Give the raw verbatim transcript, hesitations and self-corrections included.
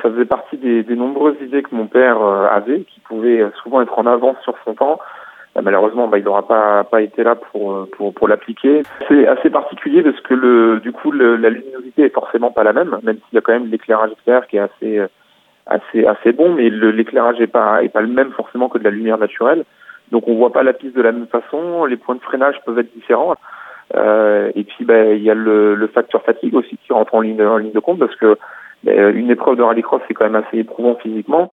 ça faisait partie des, des nombreuses idées que mon père euh, avait, qui pouvaient souvent être en avance sur son temps. Euh, malheureusement, bah, il n'aura pas pas été là pour pour pour l'appliquer. C'est assez particulier parce que le du coup le, la luminosité est forcément pas la même, même s'il y a quand même l'éclairage extérieur qui est assez assez assez bon, mais le, l'éclairage est pas est pas le même forcément que de la lumière naturelle. Donc on voit pas la piste de la même façon. Les points de freinage peuvent être différents. Euh, et puis bah, il y a le, le facteur fatigue aussi qui rentre en ligne en ligne de compte parce que bah, une épreuve de rallycross c'est quand même assez éprouvant physiquement.